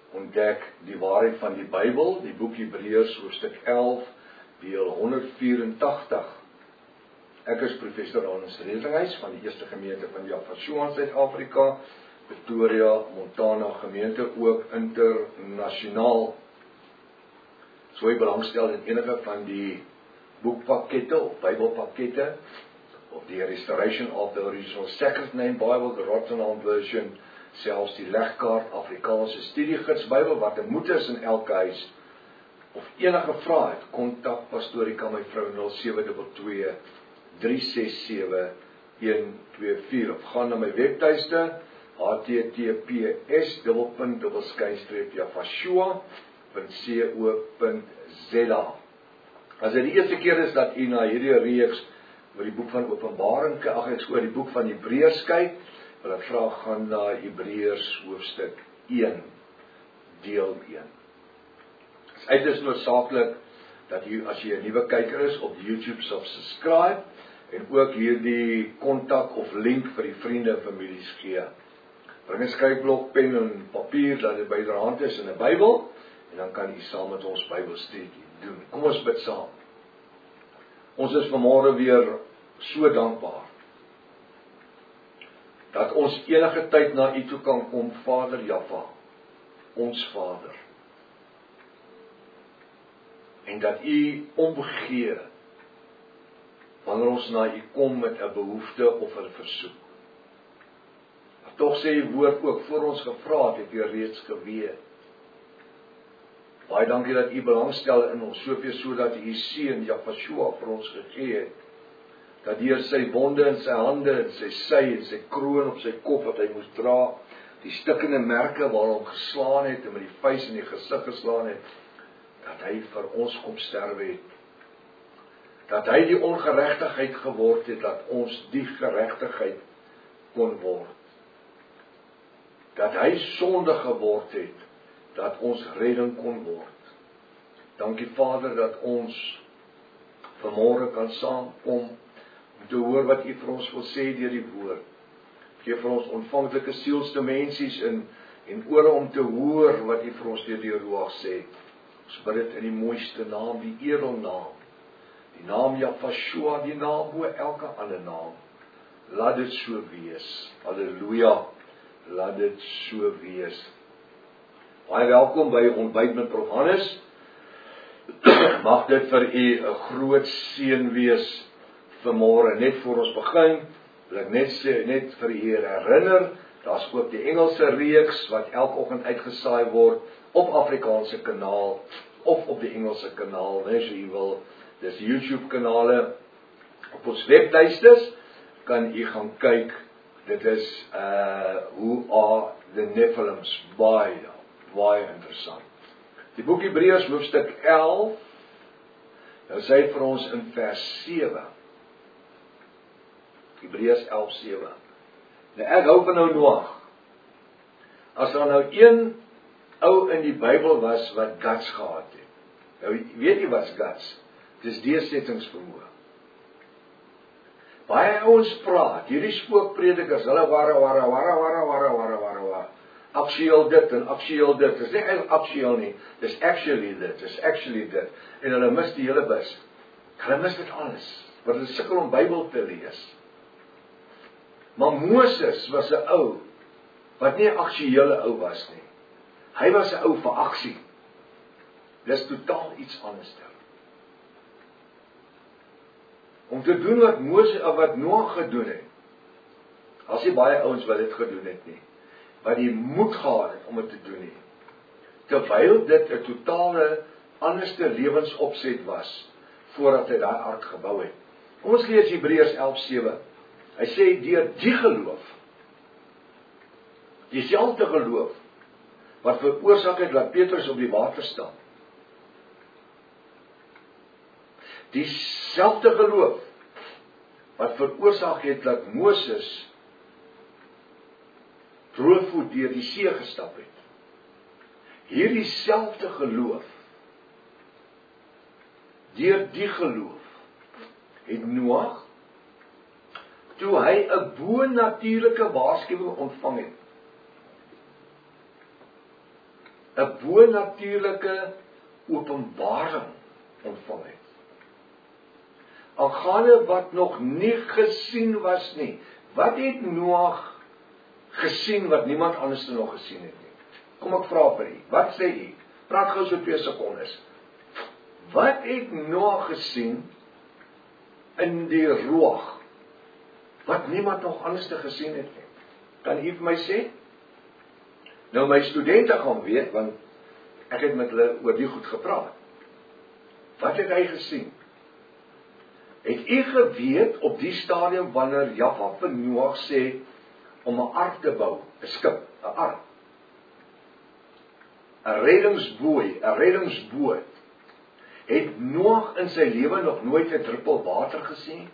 ontdek die waarheid van die Bybel, die boek Hebreërs hoofstuk 11, deel 184. Ek is professor Hannes Redinghuis van die Eerste Gemeente van Jaffa in Suid-Afrika, Pretoria, Montana gemeente, ook internasionaal. So jy belangstel in enige van die boekpakkette of Bybelpakkette, of die Restoration of the Original Sacred Name Bible, the Rotterdam version, selfs die legkaart Afrikaanse studiegids Bybel, wat 'n moet is in elke huis, of enige vrae het, kontak Pastorika my vrou 0722 367 124, of gaan na my webtuiste https://jafashua.co.za. As dit die eerste keer is dat u na hierdie reeks oor die boek van Openbaring, oor die boek van Hebreërs kyk, wil ek vra, gaan na Hebreërs hoofstuk 1, deel 1. Het is uiters noodsaaklik dat u, as jy 'n nuwe kyker is, op YouTube subscribe, en ook hierdie kontak of link vir die vriende en families gee. Bring 'n skryfblok, pen en papier, dat dit byderhand is in 'n Bybel, en dan kan u saam met ons Bybelstudie doen. Kom ons bid saam. Ons is vanmôre weer so dankbaar dat ons enige tyd na u toe kan kom, Vader Jaffa, ons Vader, en dat u omgee wanneer ons na u kom met 'n behoefte of 'n versoek. Tog sê u woord ook, voor ons gevra het u reeds geweet. Baie dankie dat u belangstel in ons, soveel sodat u seun Jafashua vir ons gegee het, dat deur sy wonde in sy hande en sy sy en sy kroon op sy kop wat hy moes dra, die stikkende merke waar hom geslaan het en met die vuis in die gesig geslaan het, dat hy vir ons kom sterwe het. Dat hy die ongeregtigheid geword het, dat ons die geregtigheid kon word. Dat hy sonde geword het, dat ons redding kon word. Dankie Vader dat ons vanmôre kan saamkom om te hoor wat u vir ons wil sê deur die woord. Gee vir ons ontvanklike sielsdimensies en ore om te hoor wat u vir ons deur die Ruach sê. Ons bid dit in die mooiste naam, die edelnaam, die naam Jafashua, die naam bo elke ander naam. Laat dit so wees. Halleluja. Laat dit so wees. Baie welkom by Ontbyt met Prof Hannes. Mag dit vir u 'n groot seën wees vanmôre. Net voor ons begin, wil ek net vir u herinner, daar's ook die Engelse reeks wat elke oggend uitgesaai word op Afrikaanse kanaal of op die Engelse kanaal, as u wil. Dis YouTube kanale op ons webtuistes, kan u gaan kyk. Dit is Who Are the Nephilims, baie interessant. Die boek Hebreërs hoofstuk 11, nou sê hy vir ons in vers 7. Hebreërs 11:7. Nou ek hou van nou Noag. As daar nou een ou in die Bybel was wat guts gehad het. Nou weet jy wat guts? Dis deursettingsvermoë. Baie ouens praat, hierdie spookpredikers, hulle wara, aktueel dit en aktueel dit. Dis nie aktueel nie, dis actually dit. En hulle mis die hele bus. Hulle mis dit alles, want hulle sukkel om Bybel te lees. Maar Moses was 'n ou, wat nie 'n aktuele ou was nie. Hy was 'n ou vir aksie. Dis totaal iets anders. Om te doen wat Noag gedoen het. As nie baie ouens wat dit gedoen het nie, wat die moed gehad het om dit te doen nie. Terwyl dit 'n totale anderste lewensopset was, voordat hy daai ark gebou het. Kom ons lees Hebreërs 11:7. Hy sê, deur die geloof, dieselfde geloof, wat veroorsaak het dat Petrus op die water staan. Dieselfde geloof, wat veroorsaak het dat Moses droogvoet deur die see gestap het. Hierdie selfde geloof, deur die geloof, het Noag, toe hy 'n bo-natuurlike waarskuwing ontvang het, 'n bonatuurlike openbaring ontvang het. Aangaande wat nog nie gesien was nie. Wat het Noag gesien wat niemand anders nog gesien het nie? Kom ek vra vir u, wat sê u? Praat gou so 2 sekondes. Wat het Noag gesien in die Ruach wat niemand nog anders gesien het nie? Kan u vir my sê? Nou my studente gaan weet, want ek het met hulle oor die goed gepraat. Wat het hy gesien? Het u geweet op die stadium wanneer Jaffa vir Noag sê om 'n ark te bou, 'n skip, 'n ark, 'n reddingsboei, 'n reddingsboot, het Noag in sy lewe nog nooit 'n druppel water gesien?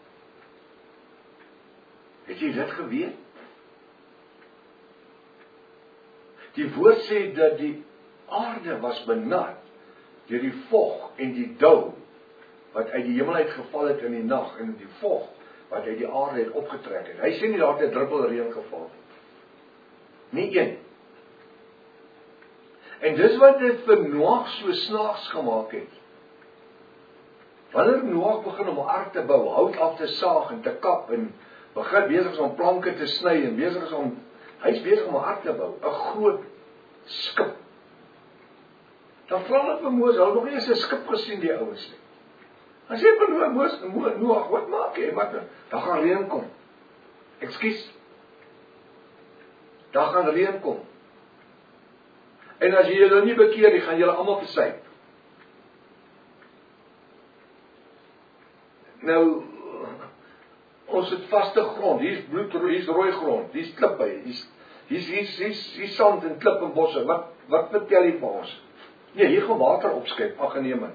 Het jy dit geweet? Die woord sê dat die aarde was benat deur die vog en die dou wat uit die hemel uit geval het in die nag en die vog wat uit die aarde het opgetrek het. Hy sê nie daar het 'n druppel reën geval nie. Nie een. En dis wat dit vir Noag so snaaks gemaak het. Wanneer Noag begin om 'n ark te bou, hout af te saag en te kap en begin besig is om planke te sny en hy's besig om 'n ark te bou, 'n groot skip. Dan vra hulle vir Moses, hulle nog nie eens 'n skip gesien die ouens nie. Dan sê vir Noag, wat maak jy? Daar gaan reën kom. Ekskuus. Daar gaan reën kom. En as jy julle nie bekeer nie, gaan julle almal versuip. Nou, ons het vaste grond, hier's hier's rooi grond, hier's klippe, hier's sand en klip en bosse. Wat vertel jy vir ons? Nee, hier gaan water opskep, aangeneem.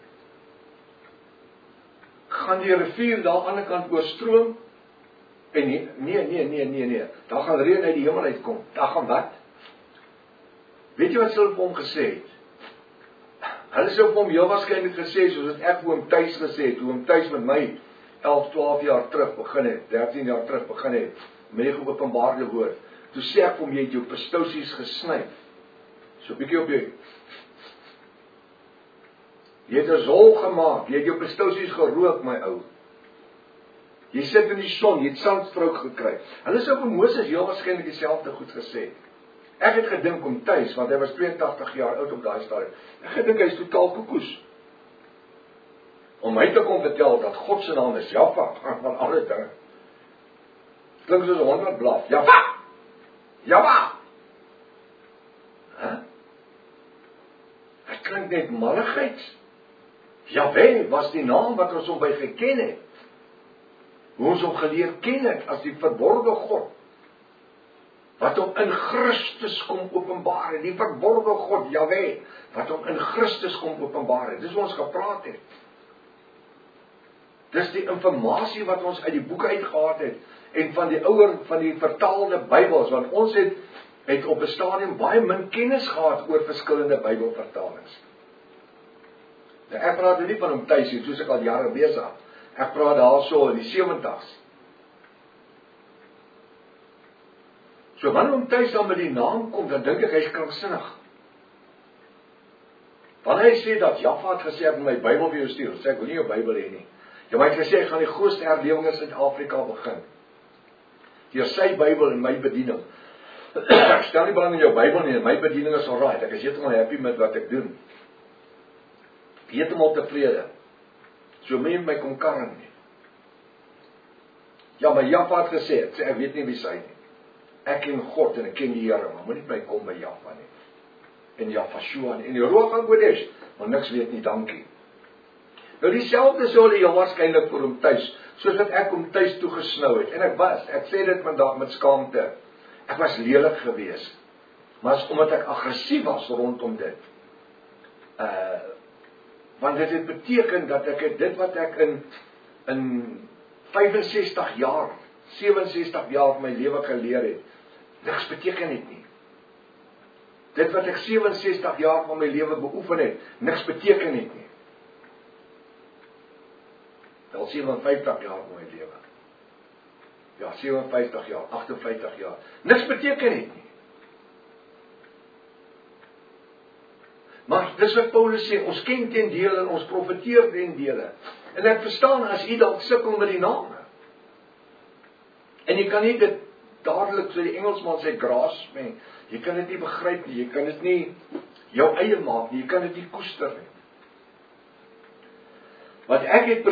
Gaan die rivier daar aan die ander kant oorstroom? En nee. Daar gaan reën uit die hemel uitkom. Daar gaan wat? Weet jy wat hulle vir hom gesê het? Hulle sou vir hom heel waarskynlik gesê, soos dit ek vir hom tuis gesê het, toe hom tuis met my 11, 12 jaar terug begin het, 13 jaar terug begin het, met die geopenbaarde woord. Toe sê ek vir hom, jy het jou pistousies gesny. So 'n bietjie op jou. Jy het 'n zol gemaak, jy het jou pistousies gerook, my ou. Jy sit in die son, jy het sandstrook gekry. Hulle sou vir Moses heel waarskynlik dieselfde goed gesê. Ek het gedink om tuis, want hy was 82 jaar oud op daai stadium. Ek gedink hy is totaal koekoes. Om my te kom vertel dat God se naam is Jaffa, van alle dinge. Klink soos 'n hond wat blaf. Jaffa! Jaffa! Dit klink net malligheid. Jahwe was die naam wat ons hom by geken het. Hoe ons hom geleer ken het as die verborgde God. Wat hom in Christus kom openbaar het. Die verborgde God, Jahwe, wat hom in Christus kom openbaar het. Dis wat ons gepraat het. Dis die informasie wat ons uit die boeke uitgehaal het. En van die vertaalde Bybels. Want ons het op 'n stadium baie min kennis gehad oor verskillende Bybelvertalings. Nou, ek praat nie van hom tuis hier, soos ek al jare besig. Ek praat daarso in die 70's. So wanneer hom tuis dan met die naam kom, dan dink ek hy's kranksinnig. Wanneer hy sê dat Jaffa het gesê ek moet my Bybel vir jou stuur, sê ek wil nie jou Bybel hê nie. Ja, maar hy het gesê ek gaan die grootste herlewing in Suid-Afrika begin. Deur sy Bybel en my bediening. Ek stel nie belang in jou Bybel nie, my bediening is alright. Ek is heeltemal happy met wat ek doen. Heeltemal tevrede. So mense my kom karring nie. Ja, maar Jaffa het gesê, ek weet nie wie sy nie. Ek ken God en ek ken die Here, maar moenie my kom by Jaffa nie. En Jafashua nie. En die Ruach HaKodesh, maar niks weet nie, dankie. Nou dieselfde sou hulle heel waarskynlik vir hom tuis, soos wat ek hom tuis toe gesnou het. En ek sê dit vandag met skaamte. Ek was lelik geweest. Maar as omdat ek aggressief was rondom dit. Want dit het beteken dat ek dit wat ek in 65 jaar, 67 jaar van my lewe geleer het, niks beteken het nie. Dit wat ek 67 jaar van my lewe beoefen het, niks beteken het nie. Wel 57 jaar van my lewe. Ja, 57 jaar, 58 jaar. Niks beteken het nie. Maar dis wat Paulus sê, ons ken ten dele en ons profeteer ten dele. En ek verstaan as jy dalk sukkel met die name. En jy kan nie dit dadelik, so die Engelsman sê, grasp nie. Jy kan dit nie begryp nie, jy kan dit nie jou eie maak nie, jy kan dit nie koester nie. Want ek het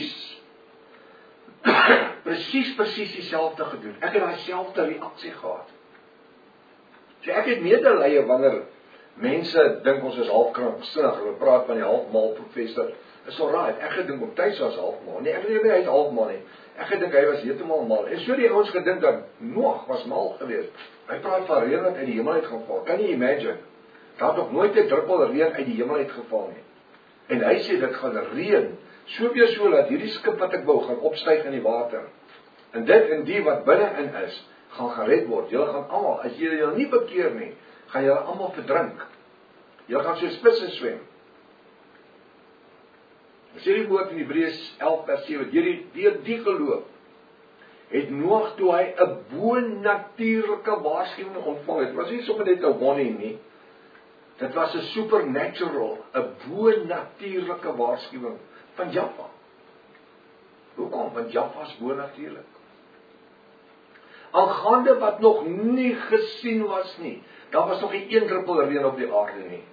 presies dieselfde gedoen. Ek het daai selfde reaksie gehad. So ek het medelee wanneer mense dink ons is halfkranksinnig, hulle praat van die halfmal professor. Is alright, ek gedink om Thys was halfmal. Nee, ek dink nie hy is halfmal nie. Ek gedink hy was heeltemal mal. En so die ouens gedink dat Noag was mal geweest. Hy praat van reën wat uit die hemel uitgeval. Kan jy imagine? Daar het nog nooit 'n druppel reën uit die hemel uitgeval nie. En hy sê dit gaan reën, soveel so dat hierdie skip wat ek bou gaan opstyg in die water. En dit en die wat binne-in is, gaan gered word. Julle gaan almal, as julle julle nie bekeer nie, gaan julle almal verdrink. Julle gaan soos visse swem. As jy die woord in Hebreërs 11 vers 7, deur die geloof, het Noag toe hy 'n bo-natuurlike waarskuwing ontvang het. Dit was nie sommer net 'n warning nie. Dit was 'n supernatural, 'n bo-natuurlike waarskuwing van Jahwe. Hoekom? Want Jahwe is bo-natuurlik. Aangaande wat nog nie gesien was nie. Daar was nog nie een druppel reën op die aarde nie.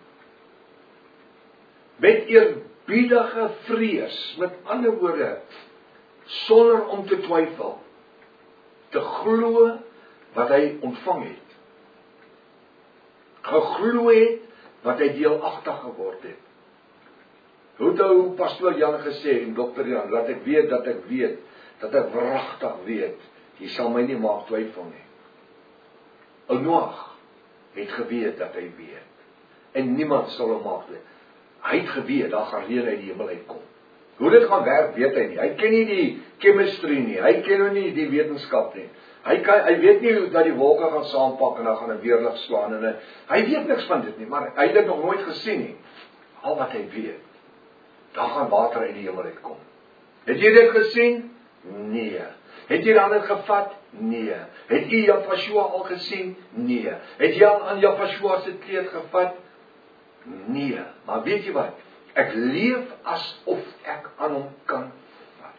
Met eerbiedige vrees, met ander woorde, sonder om te twyfel, te glo wat hy ontvang het. Geglo het wat hy deelagtig geword het. Hoe het pastoor Jan gesê, en dokter Jan, laat ek weet, dat ek wragtig weet, jy sal my nie maak twyfel nie. Ou Noag het geweet dat hy weet, en niemand sal hom maak twyfel. Hy het geweet, daar gaan reën uit die hemel uitkom. Hoe dit gaan werk, weet hy nie. Hy ken nie die chemistry nie, hy ken nou nie die wetenskap nie. Hy weet nie hoe dat die wolke gaan saampak en dan gaan 'n weerlig slaan en hy weet niks van dit nie, maar hy het dit nog nooit gesien nie. Al wat hy weet, daar gaan water uit die hemel uitkom. Het jy dit gesien? Nee. Het jy dan dit gevat? Nee. Het jy Jafashua al gesien? Nee. Het jy al aan Jafashua se kleed gevat? Nee. Maar weet jy wat? Ek leef asof ek aan hom kan vat.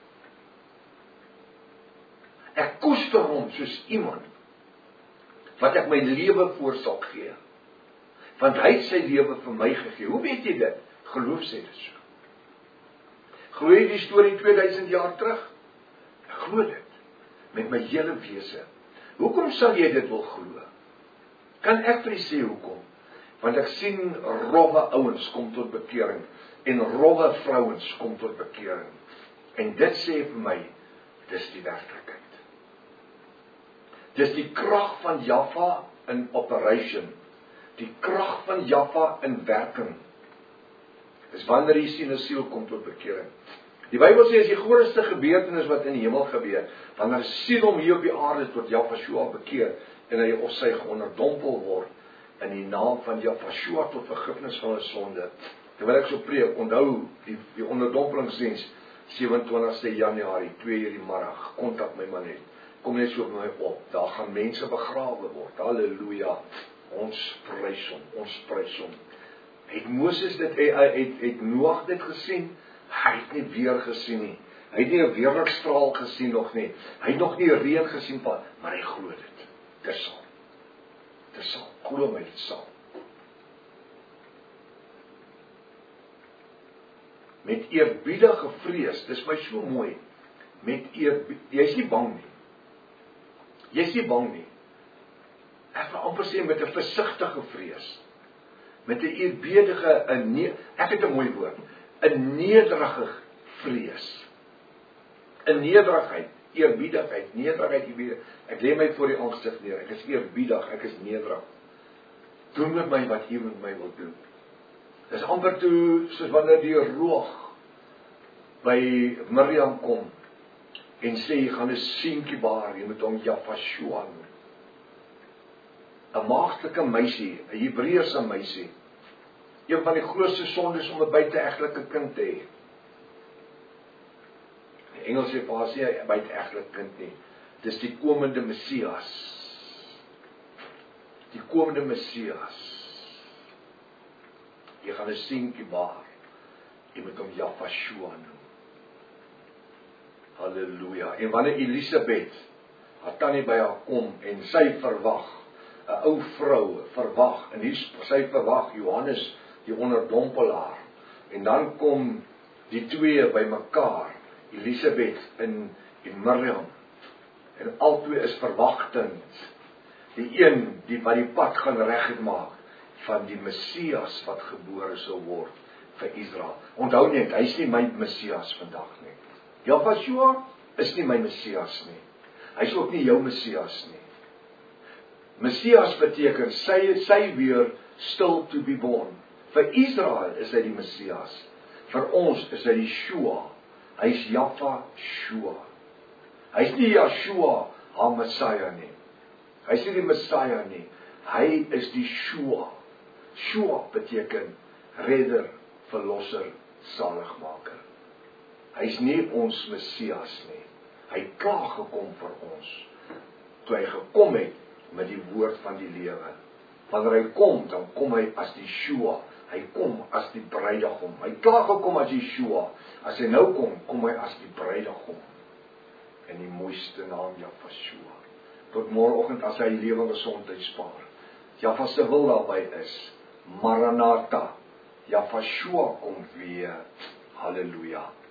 Ek koester hom soos iemand wat ek my lewe voor sal gee. Want hy het sy lewe vir my gegee. Hoe weet jy dit? Geloof sê dit so. Glo jy die storie 2000 jaar terug? Ek glo dit. Met my hele wese. Hoekom sal jy dit wil glo? Kan ek vir jy sê hoekom? Want ek sien rowwe ouens kom tot bekering. En rowwe vrouens kom tot bekering. En dit sê vir my, dis die werklikheid. Dis die krag van Jahwe in operation. Die krag van Jahwe in werking. Dis wanneer jy sien 'n siel kom tot bekering. Die Bybel sê as die grootste gebeurtenis wat in die hemel gebeur, wanneer 'n siel hom hier op die aarde tot Jahwe bekeer en hy of sy onderdompel word in die naam van Jahwe tot vergifnis van 'n sonde. Terwyl ek so preek, onthou die onderdompelingsdiens 27 Januarie 2:00 die middag. Kontak my man net. Kom net so op my op. Daar gaan mense begrawe word. Halleluja. Ons prys hom. Het Moses dit, het Noag dit gesien? Hy het nie weer gesien nie. Hy het nie 'n weerligstraal gesien nog nie. Hy het nog nie reën gesien van, maar hy glo dit. Dit sal. Glo my, dit sal. Met eerbiedige vrees, dis my so mooi. Jy's nie bang nie. Ek wil amper sê met 'n versigtige vrees. Met 'n eerbiedige, ek het 'n mooi woord, 'n nederige vrees. 'n Nederigheid, eerbiedigheid, nederigheid, ek lê my voor die aangesig neer, ek is eerbiedig, ek is nederig. Doen met my wat jy met my wil doen. Dis amper toe, soos wanneer die roog by Miriam kom, en sê, jy gaan 'n seentjie baar, jy moet hom Jafashua noem. 'n maagdelike meisie, 'n Hebreëse meisie. Een van die grootste sondes om 'n buiteegtelike kind te hê. Die Engels sê vir haar sê hy 'n buiteegtelike kind nie. Dis die komende Messias. Die komende Messias. Jy gaan 'n seentjie baar. Jy moet hom Jafashua noem. Halleluja. En wanneer Elisabeth, haar tannie by haar kom en sy verwag, 'n ou vrou verwag, en sy verwag Johannes die onderdompelaar. En dan kom die twee by mekaar, Elisabeth en Miriam. En albei is verwagtend. Die een wat die pad gaan regmaak van die Messias wat gebore sou word vir Israel. Onthou net, hy is nie my Messias vandag nie. Jafashua is nie my Messias nie. Hy is ook nie jou Messias nie. Messias beteken sy weer still to be born. Vir Israel is hy die Messias. Vir ons is hy die Shua. Hy is Jafashua. Hy is nie Yeshua, haar Messiah nie. Hy is nie die Messiah nie. Hy is die Shua. Shua beteken redder, verlosser, saligmaker. Hy is nie ons Messias nie. Hy het klaar gekom vir ons. Toe hy gekom het met die woord van die lewe. Wanneer hy kom, dan kom hy as die Shua. Hy kom as die bruidegom. Hy het klaar gekom as die Shua. As hy nou kom, kom hy as die bruidegom. En die mooiste naam Jafashua. Tot môreoggend as hy lewe en gesondheid spaar. Jaffa se wil daarby is. Maranatha. Jafashua kom weer. Halleluja.